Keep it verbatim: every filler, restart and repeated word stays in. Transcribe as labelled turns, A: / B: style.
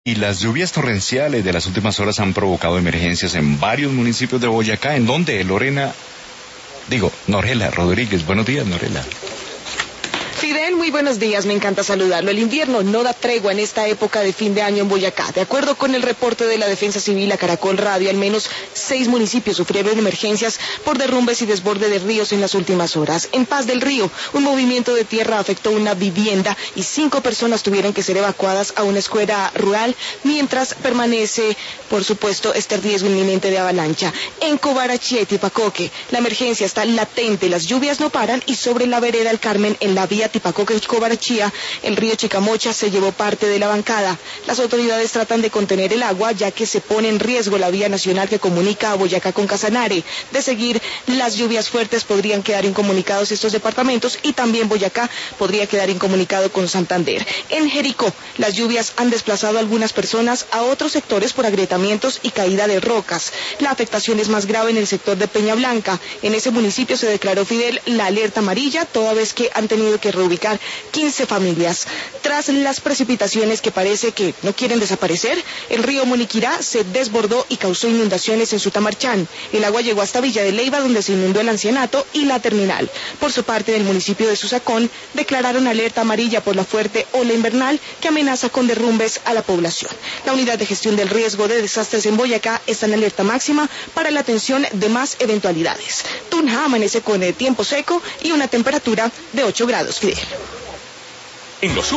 A: Y las lluvias torrenciales de las últimas horas han provocado emergencias en varios municipios de Boyacá. ¿En dónde, Lorena? Digo, Norela Rodríguez. Buenos días, Norela.
B: Fidel, muy buenos días, me encanta saludarlo. El invierno no da tregua en esta época de fin de año en Boyacá. De acuerdo con el reporte de la Defensa Civil a Caracol Radio, al menos seis municipios sufrieron emergencias por derrumbes y desborde de ríos en las últimas horas. En Paz del Río, un movimiento de tierra afectó una vivienda y cinco personas tuvieron que ser evacuadas a una escuela rural, mientras permanece, por supuesto, este riesgo inminente de avalancha. En Cobarachía y Tipacoque, la emergencia está latente, las lluvias no paran y sobre la vereda El Carmen, en la vía Tipacoque y Cobarachía, el río Chicamocha se llevó parte de la bancada. Las autoridades tratan de contener el agua, ya que se pone en riesgo la vía nacional que comunica a Boyacá con Casanare. De seguir las lluvias fuertes, podrían quedar incomunicados estos departamentos y también Boyacá podría quedar incomunicado con Santander. En Jericó, las lluvias han desplazado a algunas personas a otros sectores por agrietamientos y caída de rocas. La afectación es más grave en el sector de Peña Blanca. En ese municipio se declaró, Fidel, la alerta amarilla, toda vez que han tenido que reubicar quince familias. Tras las precipitaciones que parece que no quieren desaparecer, el río Moniquirá se desbordó y causó inundaciones en Sutamarchán. El agua llegó hasta Villa de Leyva, donde se inundó el Ancianato y la terminal. Por su parte, en el municipio de Susacón, declararon alerta amarilla por la fuerte ola invernal que amenaza con derrumbes a la población. La unidad de gestión del riesgo de desastres en Boyacá está en alerta máxima para la atención de más eventualidades. Tunja amanece con el tiempo seco y una temperatura de ocho grados, Fidel.
C: En los